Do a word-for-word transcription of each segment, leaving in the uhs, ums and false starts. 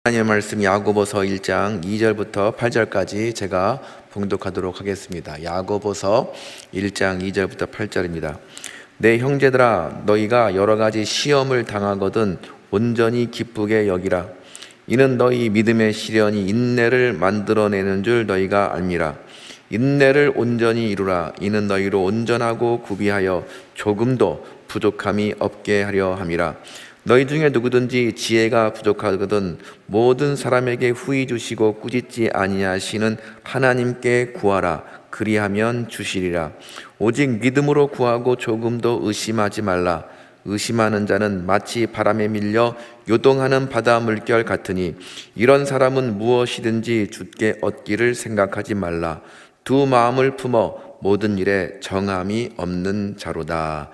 하나님의 말씀 야고보서 일 장 이 절부터 팔 절까지 제가 봉독하도록 하겠습니다. 야고보서 일 장 이 절부터 팔 절입니다. 내 형제들아, 너희가 여러 가지 시험을 당하거든 온전히 기쁘게 여기라. 이는 너희 믿음의 시련이 인내를 만들어내는 줄 너희가 알미라. 인내를 온전히 이루라. 이는 너희로 온전하고 구비하여 조금도 부족함이 없게 하려 함이라. 너희 중에 누구든지 지혜가 부족하거든 모든 사람에게 후히 주시고 꾸짖지 아니하시는 하나님께 구하라. 그리하면 주시리라. 오직 믿음으로 구하고 조금도 의심하지 말라. 의심하는 자는 마치 바람에 밀려 요동하는 바다 물결 같으니 이런 사람은 무엇이든지 주께 얻기를 생각하지 말라. 두 마음을 품어 모든 일에 정함이 없는 자로다.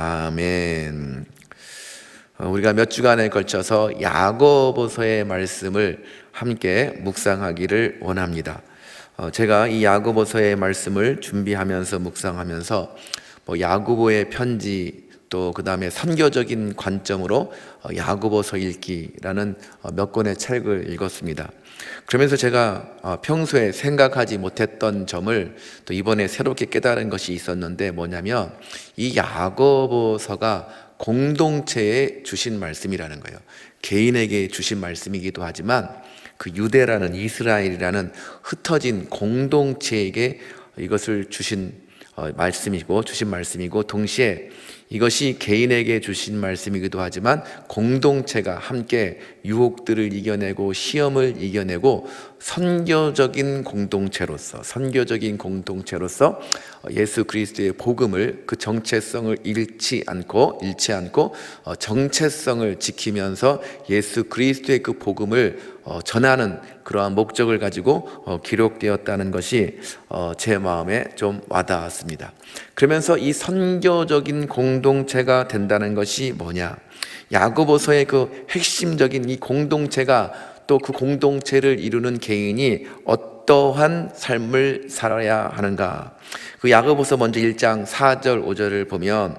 아멘. 우리가 몇 주간에 걸쳐서 야고보서의 말씀을 함께 묵상하기를 원합니다. 제가 이 야고보서의 말씀을 준비하면서 묵상하면서 뭐 야고보의 편지, 또 그 다음에 선교적인 관점으로 야고보서 읽기라는 몇 권의 책을 읽었습니다. 그러면서 제가 평소에 생각하지 못했던 점을 또 이번에 새롭게 깨달은 것이 있었는데, 뭐냐면 이 야고보서가 공동체에 주신 말씀이라는 거예요. 개인에게 주신 말씀이기도 하지만 그 유대라는, 이스라엘이라는 흩어진 공동체에게 이것을 주신 말씀이고 주신 말씀이고 동시에 이것이 개인에게 주신 말씀이기도 하지만 공동체가 함께 유혹들을 이겨내고 시험을 이겨내고 선교적인 공동체로서 선교적인 공동체로서 예수 그리스도의 복음을, 그 정체성을 잃지 않고 잃지 않고 정체성을 지키면서 예수 그리스도의 그 복음을 전하는 그러한 목적을 가지고 기록되었다는 것이 제 마음에 좀 와닿았습니다. 그러면서 이 선교적인 공동체가 된다는 것이 뭐냐? 야고보서의 그 핵심적인 이 공동체가, 또 그 공동체를 이루는 개인이 어떠한 삶을 살아야 하는가? 그 야고보서 먼저 일 장 사 절 오 절을 보면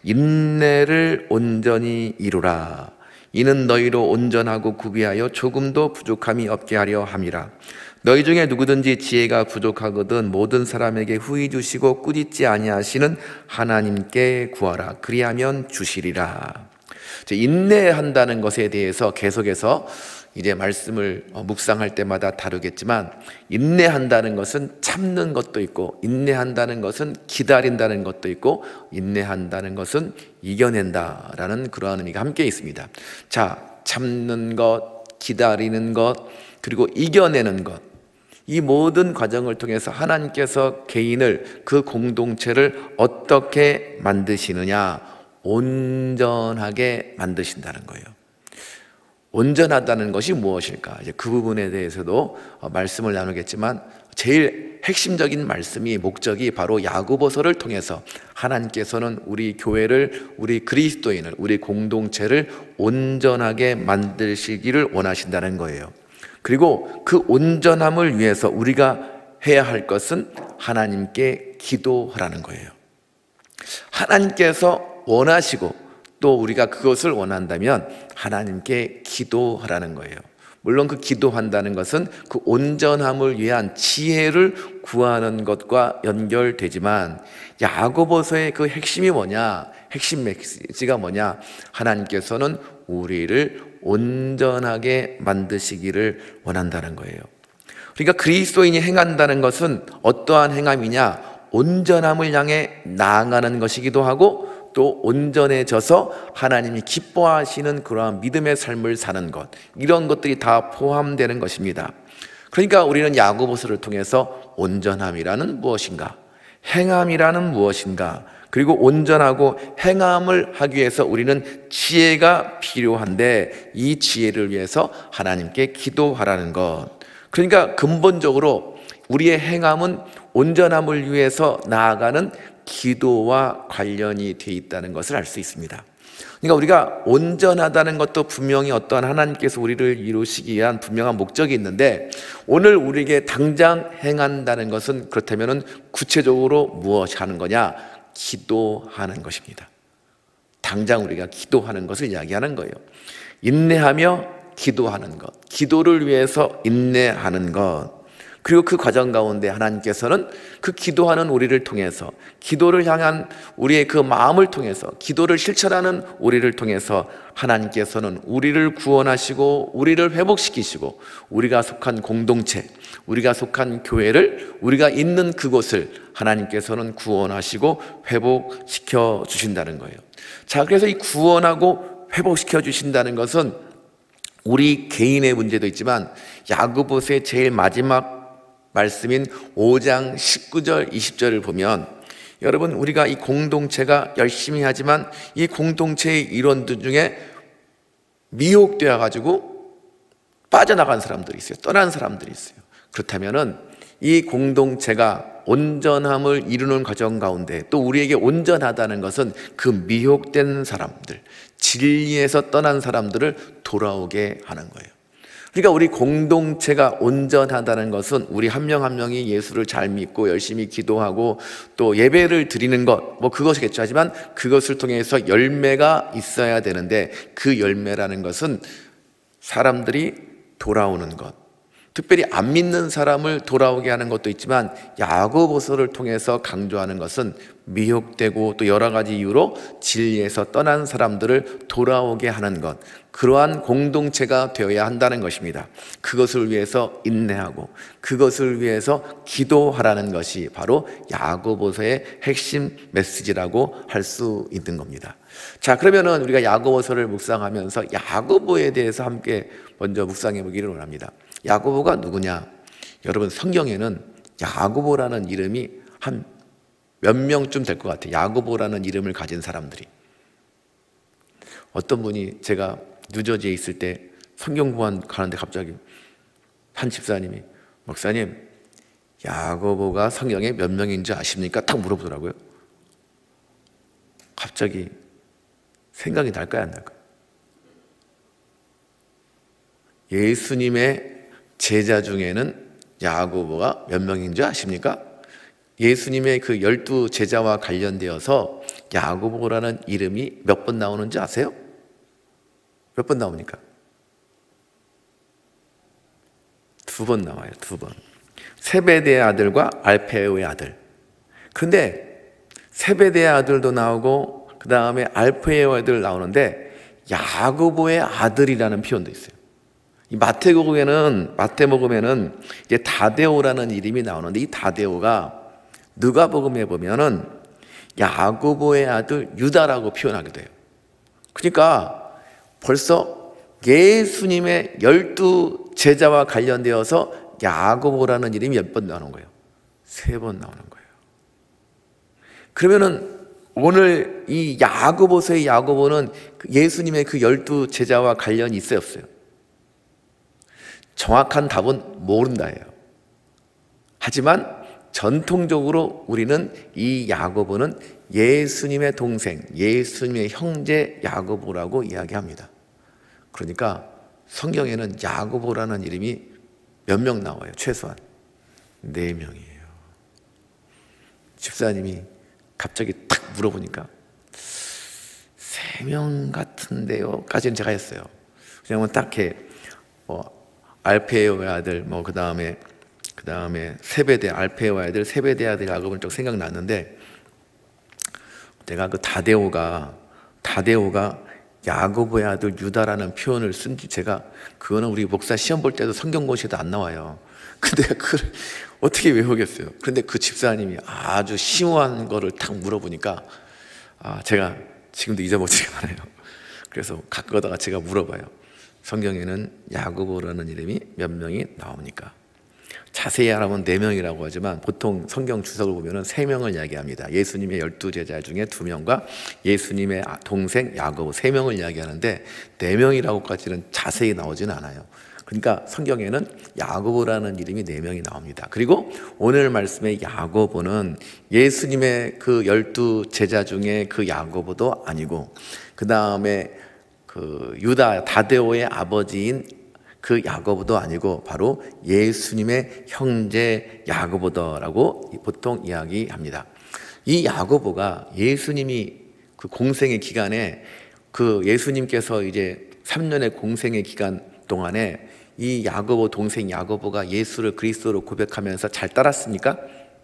인내를 온전히 이루라. 이는 너희로 온전하고 구비하여 조금도 부족함이 없게 하려 함이라. 너희 중에 누구든지 지혜가 부족하거든 모든 사람에게 후히 주시고 꾸짖지 아니하시는 하나님께 구하라. 그리하면 주시리라. 인내한다는 것에 대해서 계속해서 이제 말씀을 묵상할 때마다 다루겠지만, 인내한다는 것은 참는 것도 있고, 인내한다는 것은 기다린다는 것도 있고, 인내한다는 것은 이겨낸다라는 그러한 의미가 함께 있습니다. 자, 참는 것, 기다리는 것, 그리고 이겨내는 것, 이 모든 과정을 통해서 하나님께서 개인을, 그 공동체를 어떻게 만드시느냐? 온전하게 만드신다는 거예요. 온전하다는 것이 무엇일까? 이제 그 부분에 대해서도 말씀을 나누겠지만, 제일 핵심적인 말씀이, 목적이 바로 야고보서를 통해서 하나님께서는 우리 교회를, 우리 그리스도인을, 우리 공동체를 온전하게 만드시기를 원하신다는 거예요. 그리고 그 온전함을 위해서 우리가 해야 할 것은 하나님께 기도하라는 거예요. 하나님께서 원하시고 또 우리가 그것을 원한다면 하나님께 기도하라는 거예요. 물론 그 기도한다는 것은 그 온전함을 위한 지혜를 구하는 것과 연결되지만, 야고보서의 그 핵심이 뭐냐? 핵심 메시지가 뭐냐? 하나님께서는 우리를 온전하게 만드시기를 원한다는 거예요. 그러니까 그리스도인이 행한다는 것은 어떠한 행함이냐? 온전함을 향해 나아가는 것이기도 하고, 또 온전해져서 하나님이 기뻐하시는 그러한 믿음의 삶을 사는 것, 이런 것들이 다 포함되는 것입니다. 그러니까 우리는 야고보서를 통해서 온전함이라는 무엇인가, 행함이라는 무엇인가, 그리고 온전하고 행함을 하기 위해서 우리는 지혜가 필요한데, 이 지혜를 위해서 하나님께 기도하라는 것. 그러니까 근본적으로 우리의 행함은 온전함을 위해서 나아가는 기도와 관련이 되어 있다는 것을 알 수 있습니다. 그러니까 우리가 온전하다는 것도 분명히 어떠한 하나님께서 우리를 이루시기 위한 분명한 목적이 있는데, 오늘 우리에게 당장 행한다는 것은, 그렇다면 구체적으로 무엇이 하는 거냐? 기도하는 것입니다. 당장 우리가 기도하는 것을 이야기하는 거예요. 인내하며 기도하는 것, 기도를 위해서 인내하는 것, 그리고 그 과정 가운데 하나님께서는 그 기도하는 우리를 통해서, 기도를 향한 우리의 그 마음을 통해서, 기도를 실천하는 우리를 통해서 하나님께서는 우리를 구원하시고 우리를 회복시키시고 우리가 속한 공동체, 우리가 속한 교회를, 우리가 있는 그곳을 하나님께서는 구원하시고 회복시켜 주신다는 거예요. 자, 그래서 이 구원하고 회복시켜 주신다는 것은 우리 개인의 문제도 있지만 야고보서의 제일 마지막 말씀인 오 장 십구 절 이십 절을 보면, 여러분, 우리가 이 공동체가 열심히 하지만 이 공동체의 일원들 중에 미혹되어 가지고 빠져나간 사람들이 있어요. 떠난 사람들이 있어요. 그렇다면은 이 공동체가 온전함을 이루는 과정 가운데 또 우리에게 온전하다는 것은 그 미혹된 사람들, 진리에서 떠난 사람들을 돌아오게 하는 거예요. 그러니까 우리 공동체가 온전하다는 것은 우리 한 명 한 명이 예수를 잘 믿고 열심히 기도하고 또 예배를 드리는 것, 뭐 그것이겠죠. 하지만 그것을 통해서 열매가 있어야 되는데, 그 열매라는 것은 사람들이 돌아오는 것, 특별히 안 믿는 사람을 돌아오게 하는 것도 있지만 야고보서를 통해서 강조하는 것은 미혹되고 또 여러 가지 이유로 진리에서 떠난 사람들을 돌아오게 하는 것, 그러한 공동체가 되어야 한다는 것입니다. 그것을 위해서 인내하고 그것을 위해서 기도하라는 것이 바로 야고보서의 핵심 메시지라고 할 수 있는 겁니다. 자, 그러면은 우리가 야고보서를 묵상하면서 야고보에 대해서 함께 먼저 묵상해 보기를 원합니다. 야고보가 누구냐? 여러분, 성경에는 야고보라는 이름이 한 몇 명쯤 될 것 같아요. 야고보라는 이름을 가진 사람들이. 어떤 분이, 제가 뉴저지에 있을 때 성경 공부한 가는데 갑자기 한 집사님이, 목사님, 야고보가 성경에 몇 명인 줄 아십니까? 딱 물어보더라고요. 갑자기 생각이 날까요, 안 날까요? 예수님의 제자 중에는 야고보가 몇 명인 줄 아십니까? 예수님의 그 열두 제자와 관련되어서 야고보라는 이름이 몇 번 나오는지 아세요? 몇 번 나옵니까? 두 번 나와요. 두 번. 세베대의 아들과 알페오의 아들. 그런데 세베대의 아들도 나오고 그 다음에 알페오의 아들 나오는데 야고보의 아들이라는 표현도 있어요. 이 마태복음에는 마태복음에는 이제 다데오라는 이름이 나오는데, 이 다데오가 누가복음에 보면은 야고보의 아들 유다라고 표현하기도 해요. 그러니까 벌써 예수님의 열두 제자와 관련되어서 야고보라는 이름이 몇 번 나오는 거예요? 세 번 나오는 거예요. 그러면은 오늘 이 야고보서의 야고보는 예수님의 그 열두 제자와 관련이 있어요, 없어요? 정확한 답은 모른다예요. 하지만 전통적으로 우리는 이 야고보는 예수님의 동생, 예수님의 형제 야고보라고 이야기합니다. 그러니까 성경에는 야고보라는 이름이 몇 명 나와요? 최소한 네 명이에요. 집사님이 갑자기 탁 물어보니까 세 명 같은데요? 까지는 제가 했어요. 그냥 딱 이렇게 뭐 알페오의 아들, 뭐 그 다음에 그 다음에 세베대, 알페오의 아들, 세베대 아들 야고보는 좀 생각났는데, 내가 그 다데오가 다데오가 야고보의 아들 유다라는 표현을 쓴지, 제가 그거는 우리 목사 시험 볼 때도 성경고시에도 안 나와요. 근데 그걸 어떻게 외우겠어요? 그런데 그 집사님이 아주 심오한 거를 딱 물어보니까 아, 제가 지금도 잊어버리지가 않아요. 그래서 가끔가다가 제가 물어봐요. 성경에는 야고보라는 이름이 몇 명이 나옵니까? 자세히 알아보면 네 명이라고 하지만 보통 성경 주석을 보면 세 명을 이야기합니다. 예수님의 열두 제자 중에 두 명과 예수님의 동생 야고보 세 명을 이야기하는데 네 명이라고까지는 자세히 나오지는 않아요. 그러니까 성경에는 야고보라는 이름이 네 명이 나옵니다. 그리고 오늘 말씀의 야고보는 예수님의 그 열두 제자 중에 그 야고보도 아니고, 그 다음에 그 유다 다데오의 아버지인 그 야고보도 아니고 바로 예수님의 형제 야고보더라고 보통 이야기합니다. 이 야고보가 예수님이 그 공생의 기간에, 그 예수님께서 이제 삼 년의 공생의 기간 동안에 이 야고보 동생 야고보가 예수를 그리스도로 고백하면서 잘 따랐습니까?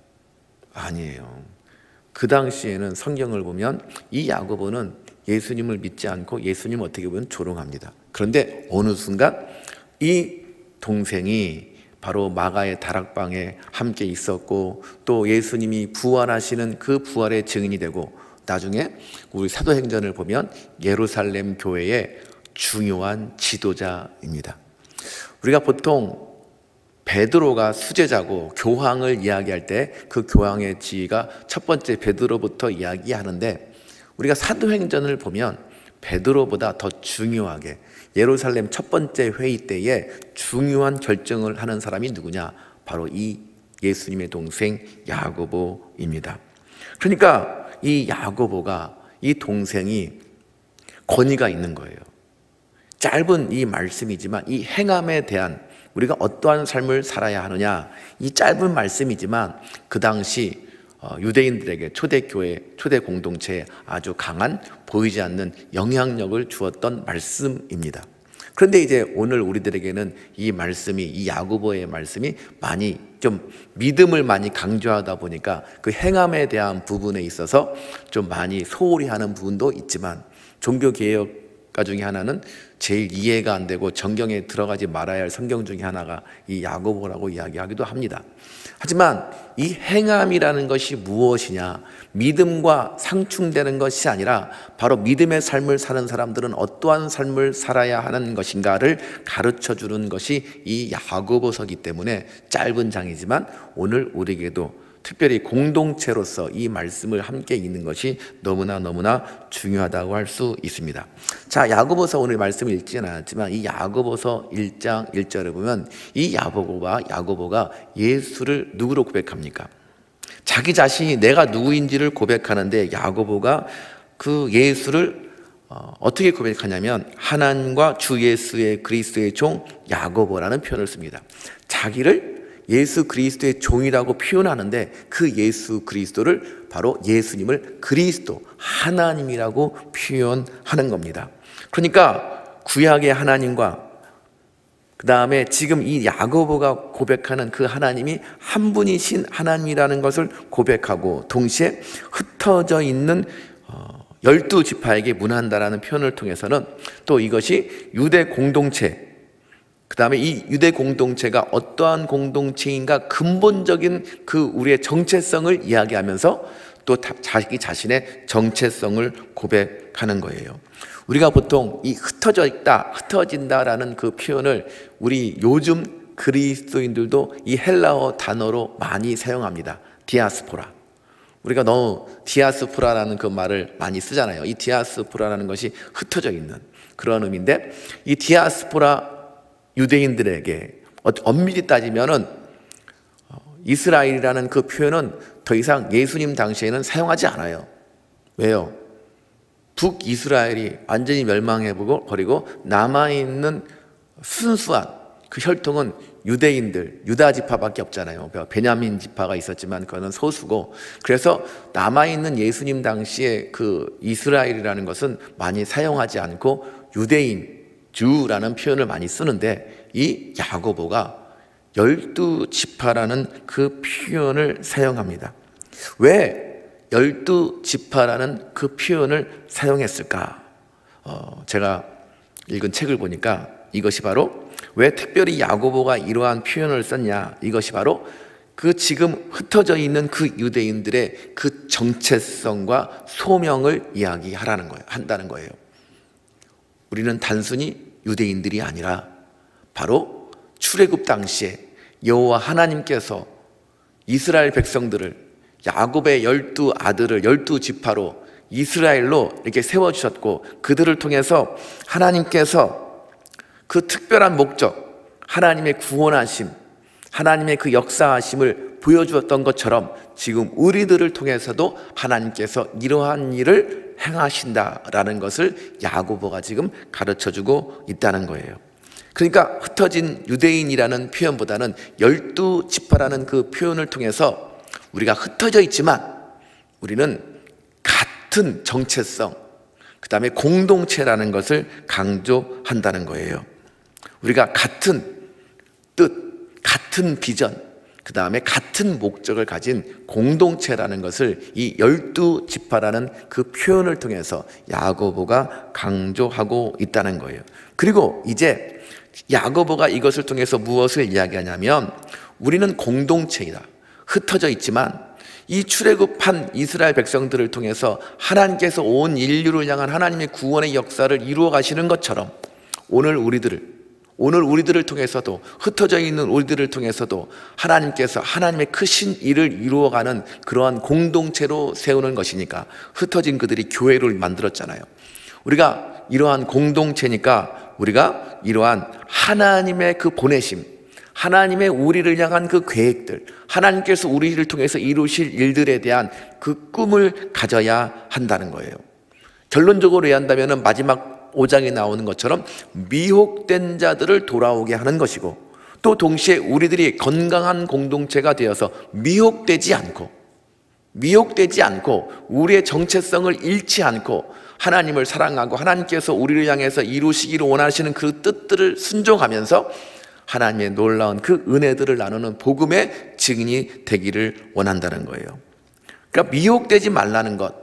아니에요. 그 당시에는 성경을 보면 이 야고보는 예수님을 믿지 않고 예수님을 어떻게 보면 조롱합니다. 그런데 어느 순간 이 동생이 바로 마가의 다락방에 함께 있었고 또 예수님이 부활하시는 그 부활의 증인이 되고 나중에 우리 사도행전을 보면 예루살렘 교회의 중요한 지도자입니다. 우리가 보통 베드로가 수제자고 교황을 이야기할 때 그 교황의 지위가 첫 번째 베드로부터 이야기하는데 우리가 사도행전을 보면 베드로보다 더 중요하게 예루살렘 첫 번째 회의 때에 중요한 결정을 하는 사람이 누구냐? 바로 이 예수님의 동생 야고보입니다. 그러니까 이 야고보가 이 동생이 권위가 있는 거예요. 짧은 이 말씀이지만 이 행함에 대한 우리가 어떠한 삶을 살아야 하느냐, 이 짧은 말씀이지만 그 당시 유대인들에게 초대교회, 초대 공동체에 아주 강한 보이지 않는 영향력을 주었던 말씀입니다. 그런데 이제 오늘 우리들에게는 이 말씀이, 이 야고보의 말씀이 많이 좀 믿음을 많이 강조하다 보니까 그 행함에 대한 부분에 있어서 좀 많이 소홀히 하는 부분도 있지만 종교개혁가 중에 하나는 제일 이해가 안 되고 정경에 들어가지 말아야 할 성경 중에 하나가 이 야고보라고 이야기하기도 합니다. 하지만 이 행함이라는 것이 무엇이냐, 믿음과 상충되는 것이 아니라 바로 믿음의 삶을 사는 사람들은 어떠한 삶을 살아야 하는 것인가를 가르쳐주는 것이 이 야고보서이기 때문에 짧은 장이지만 오늘 우리에게도 특별히 공동체로서 이 말씀을 함께 읽는 것이 너무나 너무나 중요하다고 할 수 있습니다. 자, 야고보서 오늘 말씀을 읽지는 않았지만 이 야고보서 일 장 일 절에 보면 이 야고보가 야고보가 예수를 누구로 고백합니까? 자기 자신이 내가 누구인지를 고백하는데 야고보가 그 예수를 어, 어떻게 고백하냐면 하나님과 주 예수의 그리스도의 종 야고보라는 표현을 씁니다. 자기를 예수 그리스도의 종이라고 표현하는데 그 예수 그리스도를 바로 예수님을 그리스도, 하나님이라고 표현하는 겁니다. 그러니까 구약의 하나님과 그 다음에 지금 이 야고보가 고백하는 그 하나님이 한 분이신 하나님이라는 것을 고백하고 동시에 흩어져 있는 열두 지파에게 문한다라는 표현을 통해서는 또 이것이 유대 공동체, 그 다음에 이 유대 공동체가 어떠한 공동체인가 근본적인 그 우리의 정체성을 이야기하면서 또 자기 자신의 정체성을 고백하는 거예요. 우리가 보통 이 흩어져 있다, 흩어진다라는 그 표현을 우리 요즘 그리스도인들도 이 헬라어 단어로 많이 사용합니다. 디아스포라. 우리가 너무 디아스포라라는 그 말을 많이 쓰잖아요. 이 디아스포라라는 것이 흩어져 있는 그런 의미인데 이 디아스포라 유대인들에게 엄밀히 따지면은 이스라엘이라는 그 표현은 더 이상 예수님 당시에는 사용하지 않아요. 왜요? 북이스라엘이 완전히 멸망해버리고 남아있는 순수한 그 혈통은 유대인들, 유다 지파밖에 없잖아요. 베냐민 지파가 있었지만 그거는 소수고, 그래서 남아있는 예수님 당시에 그 이스라엘이라는 것은 많이 사용하지 않고 유대인, 주라는 표현을 많이 쓰는데 이 야고보가 열두 지파라는 그 표현을 사용합니다. 왜 열두 지파라는 그 표현을 사용했을까? 어, 제가 읽은 책을 보니까 이것이 바로 왜 특별히 야고보가 이러한 표현을 썼냐, 이것이 바로 그 지금 흩어져 있는 그 유대인들의 그 정체성과 소명을 이야기하라는 거예요. 한다는 거예요. 우리는 단순히 유대인들이 아니라 바로 출애굽 당시에 여호와 하나님께서 이스라엘 백성들을, 야곱의 열두 아들을 열두 지파로 이스라엘로 이렇게 세워주셨고 그들을 통해서 하나님께서 그 특별한 목적, 하나님의 구원하심, 하나님의 그 역사하심을 보여주었던 것처럼 지금 우리들을 통해서도 하나님께서 이러한 일을 행하신다라는 것을 야고보가 지금 가르쳐주고 있다는 거예요. 그러니까 흩어진 유대인이라는 표현보다는 열두 지파라는 그 표현을 통해서 우리가 흩어져 있지만 우리는 같은 정체성, 그 다음에 공동체라는 것을 강조한다는 거예요. 우리가 같은 뜻, 같은 비전, 그 다음에 같은 목적을 가진 공동체라는 것을 이 열두 지파라는 그 표현을 통해서 야고보가 강조하고 있다는 거예요. 그리고 이제 야고보가 이것을 통해서 무엇을 이야기하냐면 우리는 공동체이다. 흩어져 있지만 이 출애굽한 이스라엘 백성들을 통해서 하나님께서 온 인류를 향한 하나님의 구원의 역사를 이루어 가시는 것처럼 오늘 우리들을 오늘 우리들을 통해서도 흩어져 있는 우리들을 통해서도 하나님께서 하나님의 크신 일을 이루어가는 그러한 공동체로 세우는 것이니까 흩어진 그들이 교회를 만들었잖아요. 우리가 이러한 공동체니까 우리가 이러한 하나님의 그 보내심, 하나님의 우리를 향한 그 계획들, 하나님께서 우리를 통해서 이루실 일들에 대한 그 꿈을 가져야 한다는 거예요. 결론적으로 얘기한다면 마지막 오 장에 나오는 것처럼 미혹된 자들을 돌아오게 하는 것이고, 또 동시에 우리들이 건강한 공동체가 되어서 미혹되지 않고 미혹되지 않고 우리의 정체성을 잃지 않고 하나님을 사랑하고 하나님께서 우리를 향해서 이루시기를 원하시는 그 뜻들을 순종하면서 하나님의 놀라운 그 은혜들을 나누는 복음의 증인이 되기를 원한다는 거예요. 그러니까 미혹되지 말라는 것,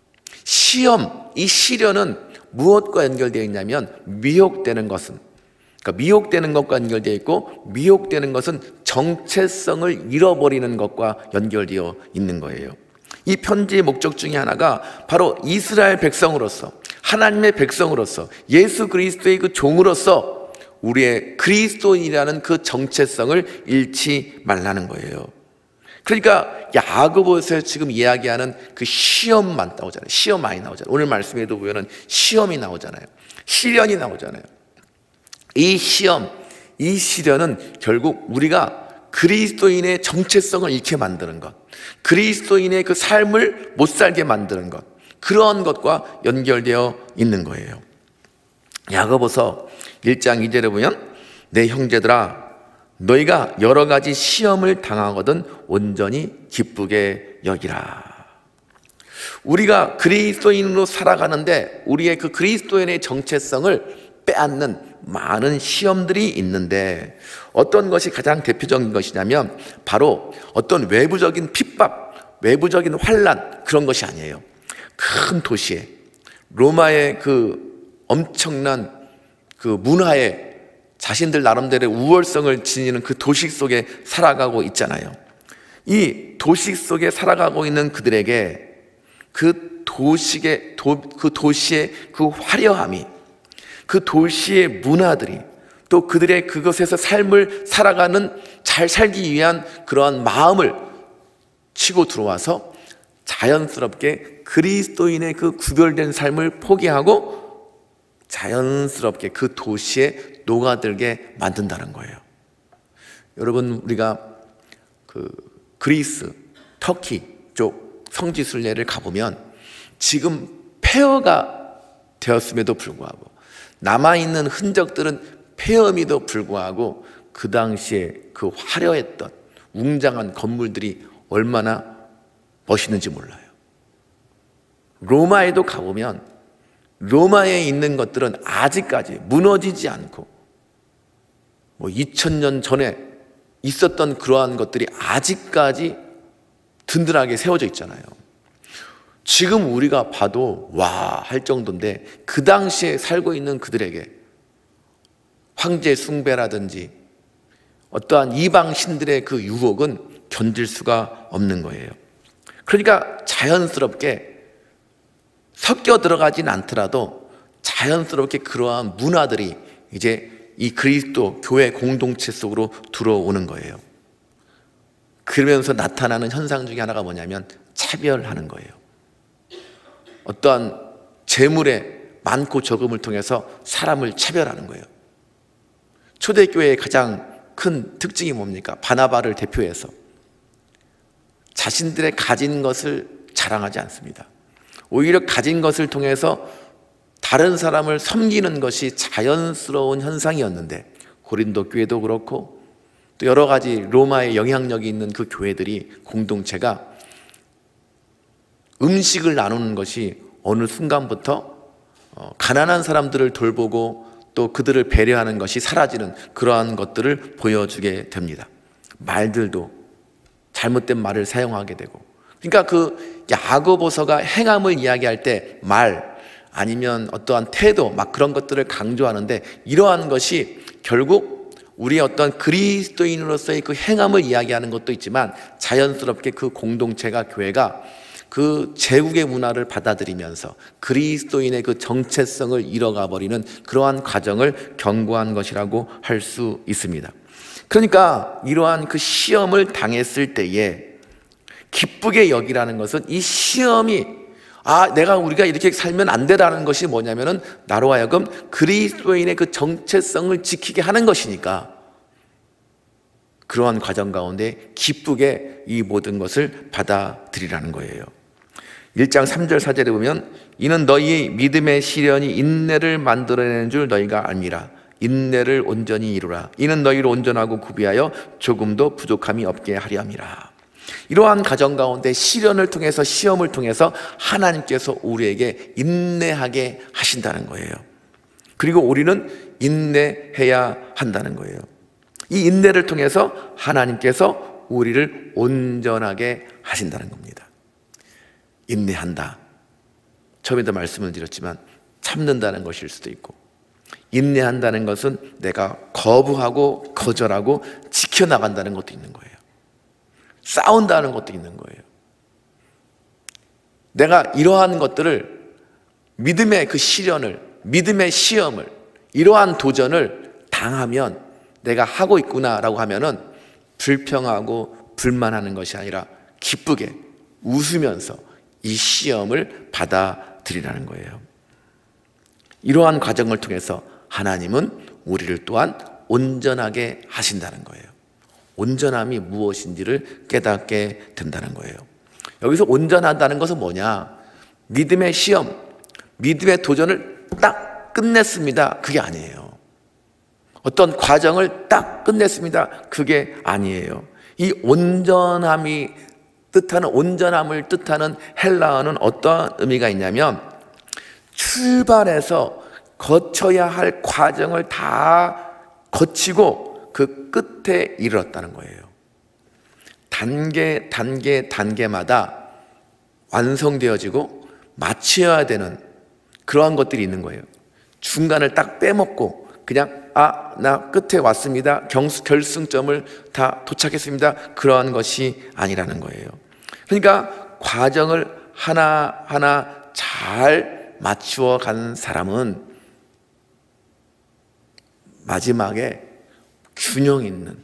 시험, 이 시련은 무엇과 연결되어 있냐면 미혹되는 것은, 그러니까 미혹되는 것과 연결되어 있고 미혹되는 것은 정체성을 잃어버리는 것과 연결되어 있는 거예요. 이 편지의 목적 중에 하나가 바로 이스라엘 백성으로서, 하나님의 백성으로서, 예수 그리스도의 그 종으로서 우리의 그리스도인이라는 그 정체성을 잃지 말라는 거예요. 그러니까 야고보에서 지금 이야기하는 그 시험만 나오잖아요. 시험 많이 나오잖아요. 오늘 말씀에도 보면은 시험이 나오잖아요. 시련이 나오잖아요. 이 시험, 이 시련은 결국 우리가 그리스도인의 정체성을 잃게 만드는 것, 그리스도인의 그 삶을 못 살게 만드는 것, 그러한 것과 연결되어 있는 거예요. 야고보서 일 장 이 절에 보면 내 형제들아 너희가 여러 가지 시험을 당하거든 온전히 기쁘게 여기라. 우리가 그리스도인으로 살아가는데 우리의 그 그리스도인의 정체성을 빼앗는 많은 시험들이 있는데 어떤 것이 가장 대표적인 것이냐면 바로 어떤 외부적인 핍박, 외부적인 환난, 그런 것이 아니에요. 큰 도시에 로마의 그 엄청난 그 문화에 자신들 나름대로의 우월성을 지니는 그 도시 속에 살아가고 있잖아요. 이 도시 속에 살아가고 있는 그들에게 그 도시의, 도, 그 도시의 그 화려함이, 그 도시의 문화들이, 또 그들의 그것에서 삶을 살아가는, 잘 살기 위한 그러한 마음을 치고 들어와서 자연스럽게 그리스도인의 그 구별된 삶을 포기하고 자연스럽게 그 도시에 녹아들게 만든다는 거예요. 여러분, 우리가 그 그리스, 터키 쪽 성지 순례를 가보면 지금 폐허가 되었음에도 불구하고 남아있는 흔적들은 폐허임에도 불구하고 그 당시에 그 화려했던 웅장한 건물들이 얼마나 멋있는지 몰라요. 로마에도 가보면 로마에 있는 것들은 아직까지 무너지지 않고 뭐 이천 년 전에 있었던 그러한 것들이 아직까지 든든하게 세워져 있잖아요. 지금 우리가 봐도 와 할 정도인데 그 당시에 살고 있는 그들에게 황제 숭배라든지 어떠한 이방 신들의 그 유혹은 견딜 수가 없는 거예요. 그러니까 자연스럽게 섞여 들어가진 않더라도 자연스럽게 그러한 문화들이 이제 이 그리스도 교회 공동체 속으로 들어오는 거예요. 그러면서 나타나는 현상 중에 하나가 뭐냐면 차별하는 거예요. 어떠한 재물의 많고 적음을 통해서 사람을 차별하는 거예요. 초대교회의 가장 큰 특징이 뭡니까? 바나바를 대표해서 자신들의 가진 것을 자랑하지 않습니다. 오히려 가진 것을 통해서 다른 사람을 섬기는 것이 자연스러운 현상이었는데 고린도 교회도 그렇고 또 여러 가지 로마의 영향력이 있는 그 교회들이 공동체가 음식을 나누는 것이 어느 순간부터 가난한 사람들을 돌보고 또 그들을 배려하는 것이 사라지는 그러한 것들을 보여주게 됩니다. 말들도 잘못된 말을 사용하게 되고, 그러니까 그 야고보서가 행함을 이야기할 때 말 아니면 어떠한 태도 막 그런 것들을 강조하는데, 이러한 것이 결국 우리의 어떤 그리스도인으로서의 그 행함을 이야기하는 것도 있지만 자연스럽게 그 공동체가, 교회가 그 제국의 문화를 받아들이면서 그리스도인의 그 정체성을 잃어가 버리는 그러한 과정을 경고한 것이라고 할 수 있습니다. 그러니까 이러한 그 시험을 당했을 때에 기쁘게 여기라는 것은, 이 시험이 아 내가 우리가 이렇게 살면 안 되라는 것이 뭐냐면은 나로 하여금 그리스도인의 그 정체성을 지키게 하는 것이니까, 그러한 과정 가운데 기쁘게 이 모든 것을 받아들이라는 거예요. 일 장 삼 절 사 절에 보면 이는 너희의 믿음의 시련이 인내를 만들어내는 줄 너희가 알미라. 인내를 온전히 이루라. 이는 너희를 온전하고 구비하여 조금도 부족함이 없게 하려 함이라. 이러한 가정 가운데 시련을 통해서, 시험을 통해서 하나님께서 우리에게 인내하게 하신다는 거예요. 그리고 우리는 인내해야 한다는 거예요. 이 인내를 통해서 하나님께서 우리를 온전하게 하신다는 겁니다. 인내한다, 처음에도 말씀을 드렸지만 참는다는 것일 수도 있고, 인내한다는 것은 내가 거부하고 거절하고 지켜나간다는 것도 있는 거예요. 싸운다는 것도 있는 거예요. 내가 이러한 것들을, 믿음의 그 시련을, 믿음의 시험을, 이러한 도전을 당하면 내가 하고 있구나라고 하면은 불평하고 불만하는 것이 아니라 기쁘게 웃으면서 이 시험을 받아들이라는 거예요. 이러한 과정을 통해서 하나님은 우리를 또한 온전하게 하신다는 거예요. 온전함이 무엇인지를 깨닫게 된다는 거예요. 여기서 온전하다는 것은 뭐냐? 믿음의 시험, 믿음의 도전을 딱 끝냈습니다, 그게 아니에요. 어떤 과정을 딱 끝냈습니다, 그게 아니에요. 이 온전함이 뜻하는, 온전함을 뜻하는 헬라어는 어떠한 의미가 있냐면, 출발해서 거쳐야 할 과정을 다 거치고 그 끝에 이르렀다는 거예요. 단계 단계 단계마다 완성되어지고 마쳐야 되는 그러한 것들이 있는 거예요. 중간을 딱 빼먹고 그냥 아, 나 끝에 왔습니다, 경수, 결승점을 다 도착했습니다, 그러한 것이 아니라는 거예요. 그러니까 과정을 하나하나 잘 맞추어 간 사람은 마지막에 균형 있는,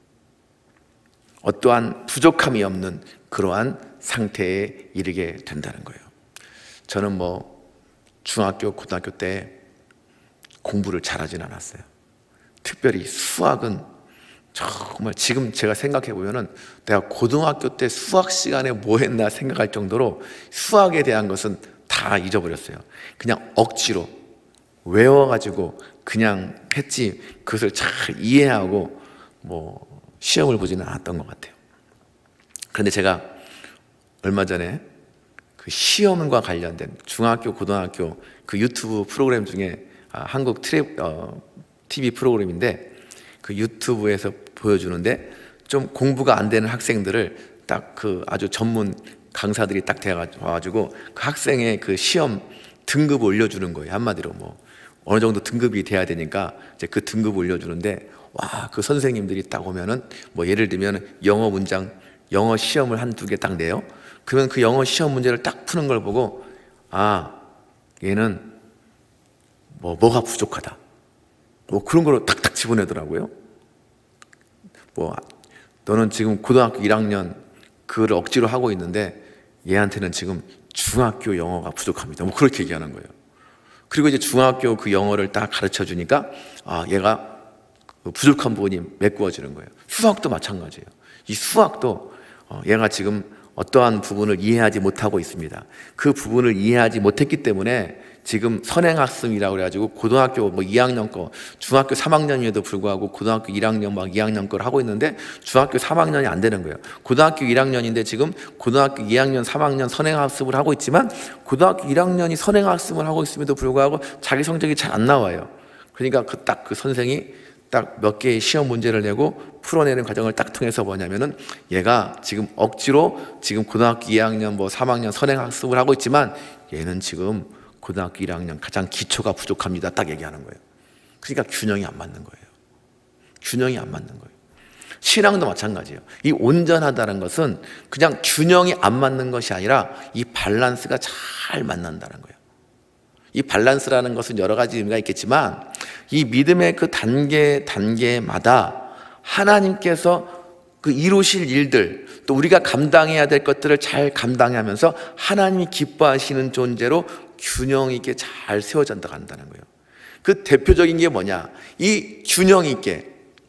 어떠한 부족함이 없는 그러한 상태에 이르게 된다는 거예요. 저는 뭐 중학교, 고등학교 때 공부를 잘하진 않았어요. 특별히 수학은 정말 지금 제가 생각해 보면은 내가 고등학교 때 수학 시간에 뭐 했나 생각할 정도로 수학에 대한 것은 다 잊어버렸어요. 그냥 억지로 외워가지고 그냥 했지, 그것을 잘 이해하고 뭐 시험을 보지는 않았던 것 같아요. 그런데 제가 얼마 전에 그 시험과 관련된 중학교, 고등학교 그 유튜브 프로그램 중에 아, 한국 트랩, 어, 티비 프로그램인데 그 유튜브에서 보여주는데 좀 공부가 안 되는 학생들을 딱 그 아주 전문 강사들이 딱 되어가지고 그 학생의 그 시험 등급을 올려주는 거예요. 한마디로 뭐 어느 정도 등급이 돼야 되니까 이제 그 등급을 올려주는데, 와, 그 선생님들이 딱 오면은 뭐 예를 들면 영어 문장, 영어 시험을 한두 개 딱 내요. 그러면 그 영어 시험 문제를 딱 푸는 걸 보고 아, 얘는 뭐 뭐가 부족하다, 뭐 그런 걸로 탁탁 집어내더라고요. 뭐 너는 지금 고등학교 일 학년 그거를 억지로 하고 있는데 얘한테는 지금 중학교 영어가 부족합니다, 뭐 그렇게 얘기하는 거예요. 그리고 이제 중학교 그 영어를 딱 가르쳐 주니까 아, 얘가 부족한 부분이 메꾸어지는 거예요. 수학도 마찬가지예요. 이 수학도 얘가 지금 어떠한 부분을 이해하지 못하고 있습니다. 그 부분을 이해하지 못했기 때문에 지금 선행학습이라고 그래가지고 고등학교 뭐 이 학년 거, 중학교 삼 학년임에도 불구하고 고등학교 일 학년 막 이 학년 거를 하고 있는데 중학교 삼 학년이 안 되는 거예요. 고등학교 일 학년인데 지금 고등학교 이 학년, 삼 학년 선행학습을 하고 있지만 고등학교 일 학년이 선행학습을 하고 있음에도 불구하고 자기 성적이 잘 안 나와요. 그러니까 그 딱 그 선생이 딱 몇 개의 시험 문제를 내고 풀어내는 과정을 딱 통해서 뭐냐면은 얘가 지금 억지로 지금 고등학교 이 학년 뭐 삼 학년 선행학습을 하고 있지만 얘는 지금 고등학교 일 학년 가장 기초가 부족합니다. 딱 얘기하는 거예요. 그러니까 균형이 안 맞는 거예요. 균형이 안 맞는 거예요. 신앙도 마찬가지예요. 이 온전하다는 것은 그냥 균형이 안 맞는 것이 아니라 이 밸런스가 잘 만난다는 거예요. 이 밸런스라는 것은 여러 가지 의미가 있겠지만 이 믿음의 그 단계 단계마다 하나님께서 그 이루실 일들, 또 우리가 감당해야 될 것들을 잘 감당하면서 하나님이 기뻐하시는 존재로 균형 있게 잘 세워져 간다는 거예요. 그 대표적인 게 뭐냐? 이 균형 있게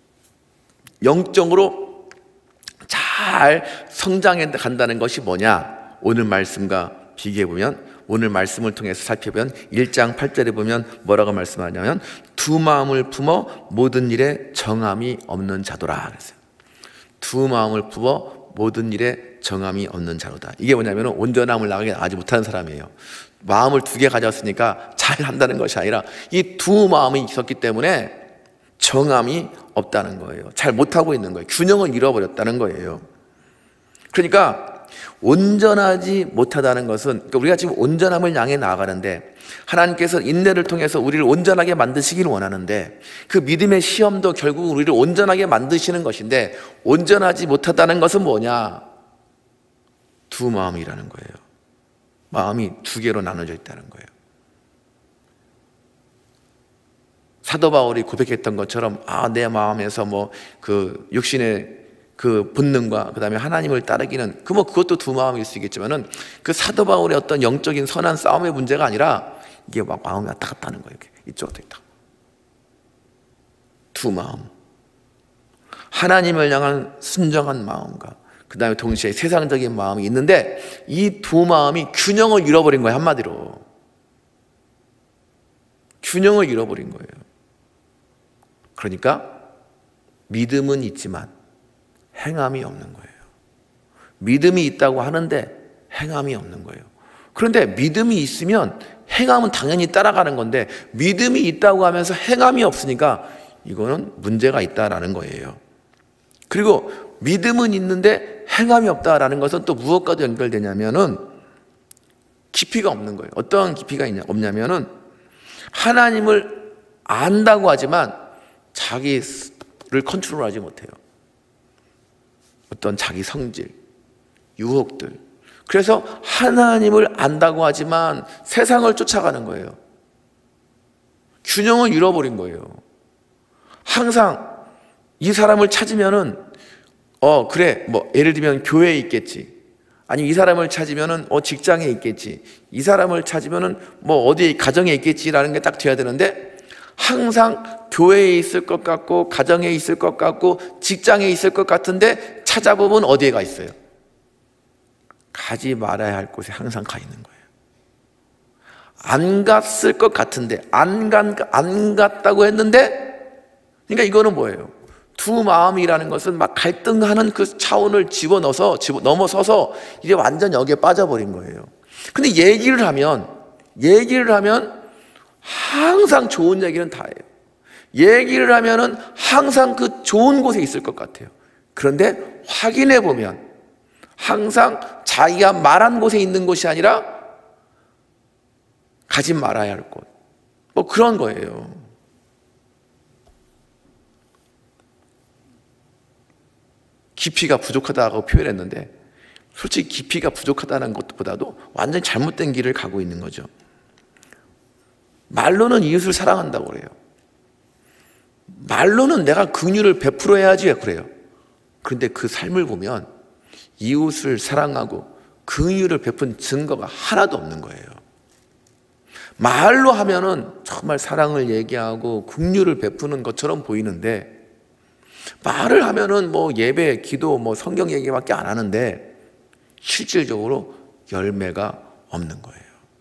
영적으로 잘 성장해 간다는 것이 뭐냐? 오늘 말씀과 비교해 보면, 오늘 말씀을 통해서 살펴보면 일 장 팔 절에 보면 뭐라고 말씀하냐면 두 마음을 품어 모든 일에 정함이 없는 자도라 그랬어요. 두 마음을 품어 모든 일에 정함이 없는 자로다. 이게 뭐냐면 온전함을 나가게 하지 못하는 사람이에요. 마음을 두 개 가졌으니까 잘 한다는 것이 아니라 이 두 마음이 있었기 때문에 정함이 없다는 거예요. 잘 못하고 있는 거예요. 균형을 잃어버렸다는 거예요. 그러니까 온전하지 못하다는 것은, 그러니까 우리가 지금 온전함을 향해 나아가는데 하나님께서 인내를 통해서 우리를 온전하게 만드시기를 원하는데 그 믿음의 시험도 결국 우리를 온전하게 만드시는 것인데 온전하지 못하다는 것은 뭐냐? 두 마음이라는 거예요. 마음이 두 개로 나눠져 있다는 거예요. 사도 바울이 고백했던 것처럼 아, 내 마음에서 뭐 그 육신의 그 본능과 그 다음에 하나님을 따르기는 그 뭐 그것도 두 마음일 수 있겠지만은 그 사도 바울의 어떤 영적인 선한 싸움의 문제가 아니라 이게 막 마음이 왔다 갔다 하는 거예요. 이쪽도 있다. 두 마음. 하나님을 향한 순정한 마음과 그 다음에 동시에 세상적인 마음이 있는데 이 두 마음이 균형을 잃어버린 거예요. 한마디로 균형을 잃어버린 거예요. 그러니까 믿음은 있지만 행함이 없는 거예요. 믿음이 있다고 하는데 행함이 없는 거예요. 그런데 믿음이 있으면 행함은 당연히 따라가는 건데 믿음이 있다고 하면서 행함이 없으니까 이거는 문제가 있다라는 거예요. 그리고 믿음은 있는데 행함이 없다라는 것은 또 무엇과도 연결되냐면은 깊이가 없는 거예요. 어떠한 깊이가 있냐, 없냐면은 하나님을 안다고 하지만 자기를 컨트롤하지 못해요. 어떤 자기 성질, 유혹들. 그래서 하나님을 안다고 하지만 세상을 쫓아가는 거예요. 균형을 잃어버린 거예요. 항상 이 사람을 찾으면은 어 그래 뭐 예를 들면 교회에 있겠지. 아니면 이 사람을 찾으면은 어 직장에 있겠지. 이 사람을 찾으면은 뭐 어디 가정에 있겠지라는 게 딱 돼야 되는데 항상 교회에 있을 것 같고 가정에 있을 것 같고 직장에 있을 것 같은데 찾아보면 어디에 가 있어요? 가지 말아야 할 곳에 항상 가 있는 거예요. 안 갔을 것 같은데 안 간, 안 갔다고 했는데, 그러니까 이거는 뭐예요? 두 마음이라는 것은 막 갈등하는 그 차원을 집어넣어서 집어 넘어서서 이제 완전 여기에 빠져버린 거예요. 근데 얘기를 하면 얘기를 하면 항상 좋은 얘기는 다 해요. 얘기를 하면은 항상 그 좋은 곳에 있을 것 같아요. 그런데 확인해 보면 항상 자기가 말한 곳에 있는 곳이 아니라 가지 말아야 할 곳, 뭐 그런 거예요. 깊이가 부족하다고 표현했는데 솔직히 깊이가 부족하다는 것보다도 완전히 잘못된 길을 가고 있는 거죠. 말로는 이웃을 사랑한다고 그래요. 말로는 내가 긍휼을 베풀어야지 그래요. 그런데 그 삶을 보면 이웃을 사랑하고 긍휼을 베푼 증거가 하나도 없는 거예요. 말로 하면은 정말 사랑을 얘기하고 긍휼을 베푸는 것처럼 보이는데 말을 하면은 뭐 예배, 기도, 뭐 성경 얘기밖에 안 하는데 실질적으로 열매가 없는 거예요.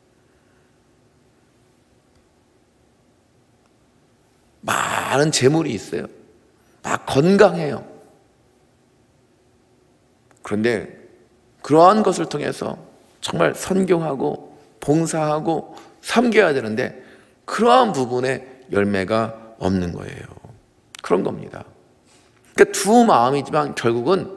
많은 재물이 있어요. 막 건강해요. 그런데 그러한 것을 통해서 정말 선교하고 봉사하고 섬겨야 되는데 그러한 부분에 열매가 없는 거예요. 그런 겁니다. 그러니까 두 마음이지만 결국은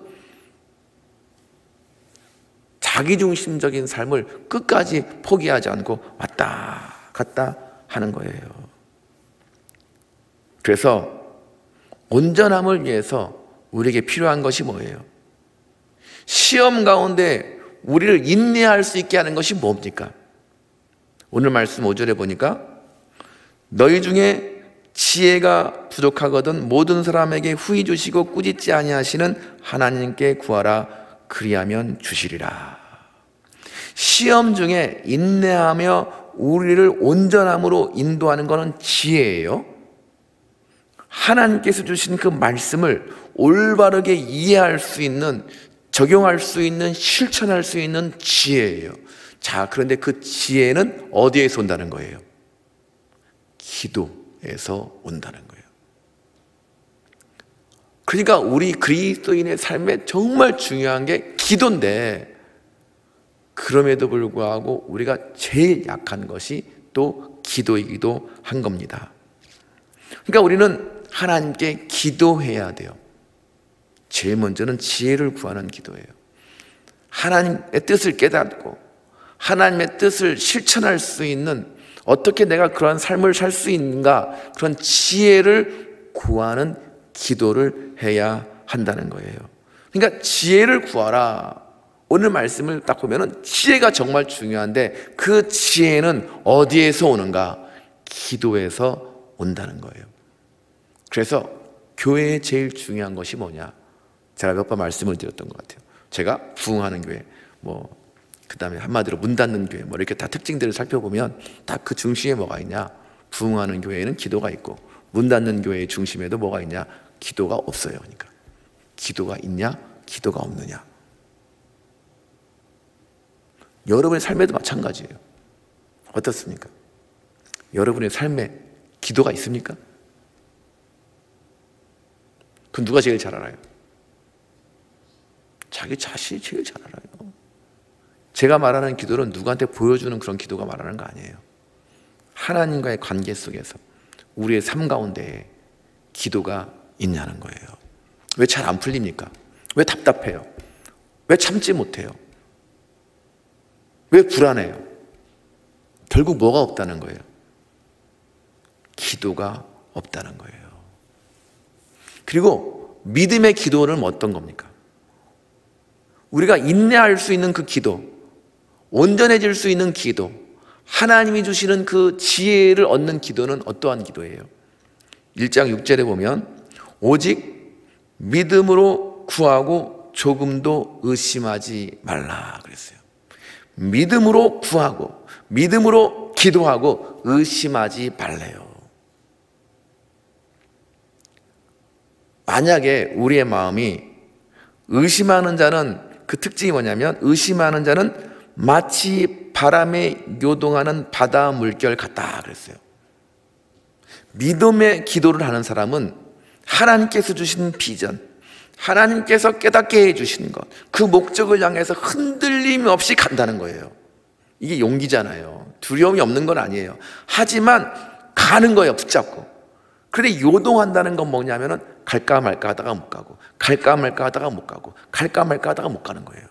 자기중심적인 삶을 끝까지 포기하지 않고 왔다 갔다 하는 거예요. 그래서 온전함을 위해서 우리에게 필요한 것이 뭐예요? 시험 가운데 우리를 인내할 수 있게 하는 것이 뭡니까? 오늘 말씀 오 절에 보니까 너희 중에 지혜가 부족하거든 모든 사람에게 후히 주시고 꾸짖지 아니하시는 하나님께 구하라 그리하면 주시리라. 시험 중에 인내하며 우리를 온전함으로 인도하는 것은 지혜예요. 하나님께서 주신 그 말씀을 올바르게 이해할 수 있는, 적용할 수 있는, 실천할 수 있는 지혜예요. 자, 그런데 그 지혜는 어디에서 온다는 거예요? 기도에서 온다는 거예요. 그러니까 우리 그리스도인의 삶에 정말 중요한 게 기도인데, 그럼에도 불구하고 우리가 제일 약한 것이 또 기도이기도 한 겁니다. 그러니까 우리는 하나님께 기도해야 돼요. 제일 먼저는 지혜를 구하는 기도예요. 하나님의 뜻을 깨닫고 하나님의 뜻을 실천할 수 있는, 어떻게 내가 그런 삶을 살 수 있는가, 그런 지혜를 구하는 기도를 해야 한다는 거예요. 그러니까 지혜를 구하라. 오늘 말씀을 딱 보면은 지혜가 정말 중요한데 그 지혜는 어디에서 오는가? 기도에서 온다는 거예요. 그래서 교회에 제일 중요한 것이 뭐냐? 제가 몇 번 말씀을 드렸던 것 같아요. 제가 부흥하는 교회, 뭐 그 다음에 한마디로 문 닫는 교회, 뭐 이렇게 다 특징들을 살펴보면 다 그 중심에 뭐가 있냐? 부흥하는 교회에는 기도가 있고, 문 닫는 교회의 중심에도 뭐가 있냐? 기도가 없어요. 그러니까 기도가 있냐? 기도가 없느냐? 여러분의 삶에도 마찬가지예요. 어떻습니까? 여러분의 삶에 기도가 있습니까? 그럼 누가 제일 잘 알아요? 자기 자신이 제일 잘 알아요. 제가 말하는 기도는 누구한테 보여주는 그런 기도가 말하는 거 아니에요. 하나님과의 관계 속에서 우리의 삶 가운데 기도가 있냐는 거예요. 왜 잘 안 풀립니까? 왜 답답해요? 왜 참지 못해요? 왜 불안해요? 결국 뭐가 없다는 거예요? 기도가 없다는 거예요. 그리고 믿음의 기도는 어떤 겁니까? 우리가 인내할 수 있는 그 기도, 온전해질 수 있는 기도, 하나님이 주시는 그 지혜를 얻는 기도는 어떠한 기도예요? 일 장 육 절에 보면 오직 믿음으로 구하고 조금도 의심하지 말라 그랬어요. 믿음으로 구하고 믿음으로 기도하고 의심하지 말래요. 만약에 우리의 마음이 의심하는 자는, 그 특징이 뭐냐면 의심하는 자는 마치 바람에 요동하는 바다 물결 같다 그랬어요. 믿음의 기도를 하는 사람은 하나님께서 주신 비전, 하나님께서 깨닫게 해주시는 것, 그 목적을 향해서 흔들림 없이 간다는 거예요. 이게 용기잖아요. 두려움이 없는 건 아니에요. 하지만 가는 거예요, 붙잡고. 그런데 요동한다는 건 뭐냐면은 갈까 말까 하다가 못 가고, 갈까 말까 하다가 못 가고, 갈까 말까 하다가 못 가는 거예요.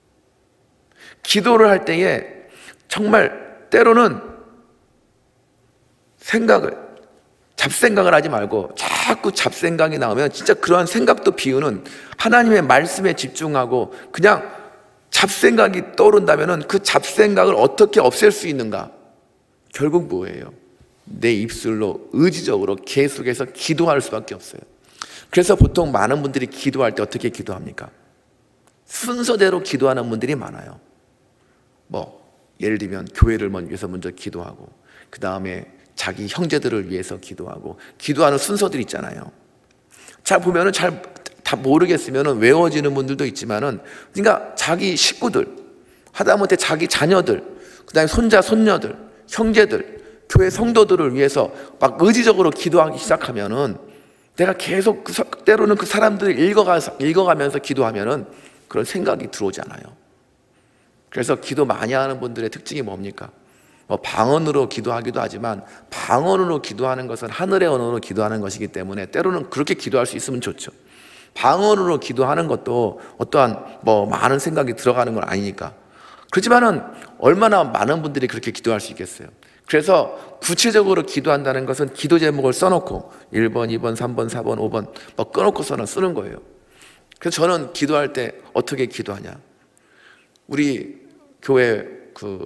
기도를 할 때에 정말 때로는 생각을, 잡생각을 하지 말고 자꾸 잡생각이 나오면 진짜 그러한 생각도 비우는, 하나님의 말씀에 집중하고 그냥 잡생각이 떠오른다면 그 잡생각을 어떻게 없앨 수 있는가? 결국 뭐예요? 내 입술로 의지적으로 계속해서 기도할 수밖에 없어요. 그래서 보통 많은 분들이 기도할 때 어떻게 기도합니까? 순서대로 기도하는 분들이 많아요. 뭐 예를 들면 교회를 위해서 먼저 기도하고, 그 다음에 자기 형제들을 위해서 기도하고, 기도하는 순서들이 있잖아요. 잘 보면은 잘 다 모르겠으면은 외워지는 분들도 있지만은, 그러니까 자기 식구들, 하다못해 자기 자녀들, 그 다음에 손자, 손녀들, 형제들, 교회 성도들을 위해서 막 의지적으로 기도하기 시작하면은, 내가 계속 그, 때로는 그 사람들을 읽어가, 읽어가면서 기도하면은 그런 생각이 들어오지 않아요. 그래서 기도 많이 하는 분들의 특징이 뭡니까? 뭐 방언으로 기도하기도 하지만 방언으로 기도하는 것은 하늘의 언어로 기도하는 것이기 때문에 때로는 그렇게 기도할 수 있으면 좋죠. 방언으로 기도하는 것도 어떠한 뭐 많은 생각이 들어가는 건 아니니까. 그렇지만은 얼마나 많은 분들이 그렇게 기도할 수 있겠어요. 그래서 구체적으로 기도한다는 것은 기도 제목을 써놓고 일 번, 이 번, 삼 번, 사 번, 오 번 뭐 꺼놓고서는 쓰는 거예요. 그래서 저는 기도할 때 어떻게 기도하냐, 우리 교회 그,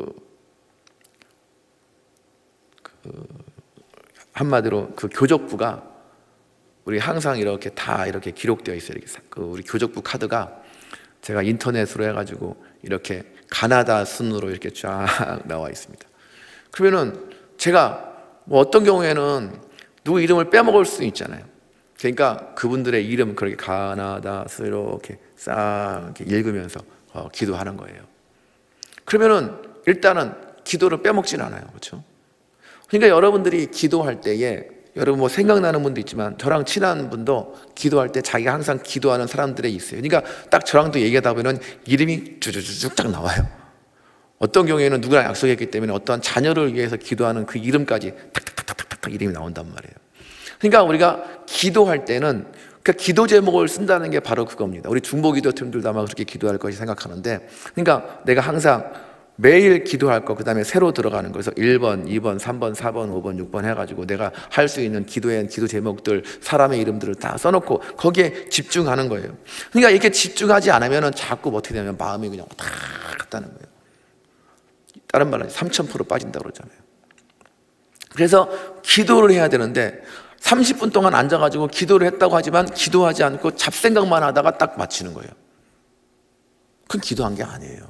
그 한마디로 그 교적부가 우리 항상 이렇게 다 이렇게 기록되어 있어요. 이렇게 그 우리 교적부 카드가 제가 인터넷으로 해가지고 이렇게 가나다 순으로 이렇게 쫙 나와 있습니다. 그러면은 제가 뭐 어떤 경우에는 누구 이름을 빼먹을 수 있잖아요. 그러니까 그분들의 이름 그렇게 가나다 수 이렇게 싹 이렇게 읽으면서 어, 기도하는 거예요. 그러면은 일단은 기도를 빼먹진 않아요. 그렇죠? 그러니까 여러분들이 기도할 때에 여러분 뭐 생각나는 분도 있지만 저랑 친한 분도 기도할 때 자기가 항상 기도하는 사람들이 있어요. 그러니까 딱 저랑도 얘기하다 보면 이름이 쭈쭈쭈 쫙 나와요. 어떤 경우에는 누구랑 약속했기 때문에 어떠한 자녀를 위해서 기도하는 그 이름까지 탁탁탁탁탁탁 이름이 나온단 말이에요. 그러니까 우리가 기도할 때는 그 기도 제목을 쓴다는 게 바로 그겁니다. 우리 중보기도 팀들도 아마 그렇게 기도할 것이 생각하는데, 그러니까 내가 항상 매일 기도할 거, 그 다음에 새로 들어가는 거에서 일 번, 이 번, 삼 번, 사 번, 오 번, 육 번 해가지고 내가 할 수 있는 기도의 기도 제목들, 사람의 이름들을 다 써놓고 거기에 집중하는 거예요. 그러니까 이렇게 집중하지 않으면 자꾸 어떻게 되냐면 마음이 그냥 다 갔다는 거예요. 다른 말로 삼천 퍼센트 빠진다고 그러잖아요. 그래서 기도를 해야 되는데 삼십 분 동안 앉아가지고 기도를 했다고 하지만 기도하지 않고 잡생각만 하다가 딱 마치는 거예요. 그건 기도한 게 아니에요.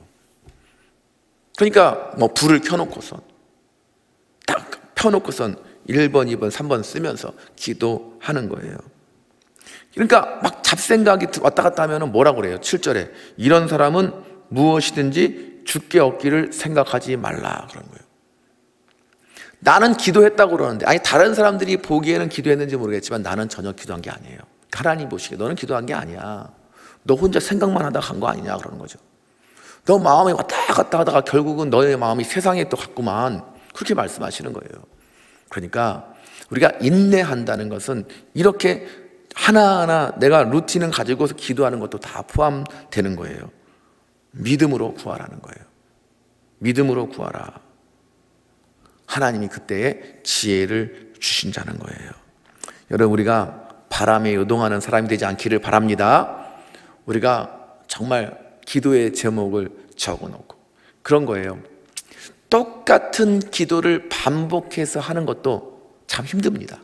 그러니까 뭐 불을 켜놓고선 딱 펴놓고선 일 번, 이 번, 삼 번 쓰면서 기도하는 거예요. 그러니까 막 잡생각이 왔다 갔다 하면 뭐라고 그래요? 칠 절에 이런 사람은 무엇이든지 주께 얻기를 생각하지 말라 그런 거예요. 나는 기도했다고 그러는데, 아니 다른 사람들이 보기에는 기도했는지 모르겠지만 나는 전혀 기도한 게 아니에요. 하나님 보시기에 너는 기도한 게 아니야. 너 혼자 생각만 하다가 간 거 아니냐 그러는 거죠. 너 마음이 왔다 갔다 하다가 결국은 너의 마음이 세상에 또 갔구만, 그렇게 말씀하시는 거예요. 그러니까 우리가 인내한다는 것은 이렇게 하나하나 내가 루틴을 가지고서 기도하는 것도 다 포함되는 거예요. 믿음으로 구하라는 거예요. 믿음으로 구하라. 하나님이 그때에 지혜를 주신다는 거예요. 여러분, 우리가 바람에 요동하는 사람이 되지 않기를 바랍니다. 우리가 정말 기도의 제목을 적어놓고 그런 거예요. 똑같은 기도를 반복해서 하는 것도 참 힘듭니다.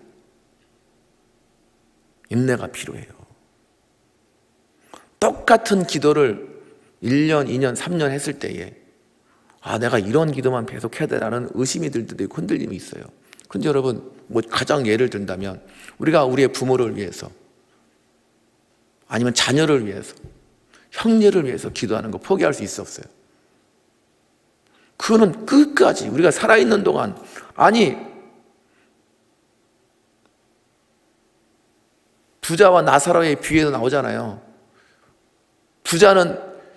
인내가 필요해요. 똑같은 기도를 일 년, 이 년, 삼 년 했을 때에 아, 내가 이런 기도만 계속 해야 되라는 의심이 들 때도 있고 흔들림이 있어요. 그런데 여러분, 뭐 가장 예를 든다면 우리가 우리의 부모를 위해서 아니면 자녀를 위해서 형제를 위해서 기도하는 거 포기할 수 있어 없어요? 그거는 끝까지 우리가 살아있는 동안, 아니 부자와 나사로의 비유에도 나오잖아요. 부자는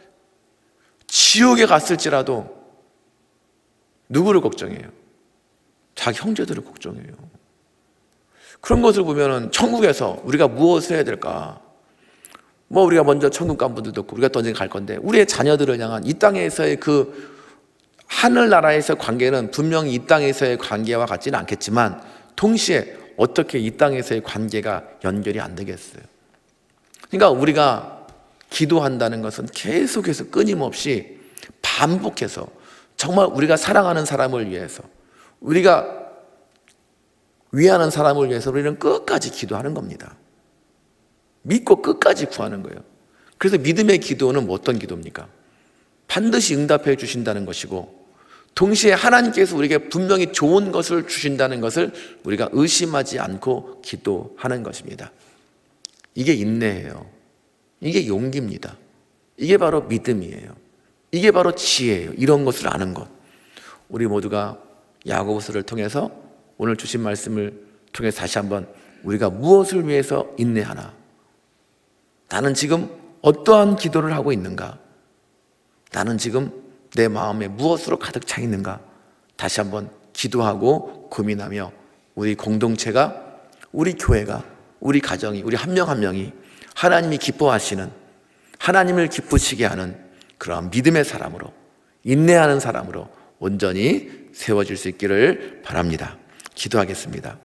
지옥에 갔을지라도 누구를 걱정해요? 자기 형제들을 걱정해요. 그런 것을 보면은 천국에서 우리가 무엇을 해야 될까? 뭐 우리가 먼저 천국 간 분들도 있고 우리가 또 언제 갈 건데, 우리의 자녀들을 향한 이 땅에서의 그 하늘나라에서의 관계는 분명히 이 땅에서의 관계와 같지는 않겠지만 동시에 어떻게 이 땅에서의 관계가 연결이 안 되겠어요? 그러니까 우리가 기도한다는 것은 계속해서 끊임없이 반복해서 정말 우리가 사랑하는 사람을 위해서, 우리가 위하는 사람을 위해서 우리는 끝까지 기도하는 겁니다. 믿고 끝까지 구하는 거예요. 그래서 믿음의 기도는 뭐 어떤 기도입니까? 반드시 응답해 주신다는 것이고, 동시에 하나님께서 우리에게 분명히 좋은 것을 주신다는 것을 우리가 의심하지 않고 기도하는 것입니다. 이게 인내예요. 이게 용기입니다. 이게 바로 믿음이에요. 이게 바로 지혜예요. 이런 것을 아는 것. 우리 모두가 야고보서를 통해서 오늘 주신 말씀을 통해서 다시 한번 우리가 무엇을 위해서 인내하나? 나는 지금 어떠한 기도를 하고 있는가? 나는 지금 내 마음에 무엇으로 가득 차 있는가? 다시 한번 기도하고 고민하며 우리 공동체가, 우리 교회가, 우리 가정이, 우리 한 명 한 명이 하나님이 기뻐하시는, 하나님을 기쁘시게 하는 그런 믿음의 사람으로, 인내하는 사람으로 온전히 세워질 수 있기를 바랍니다. 기도하겠습니다.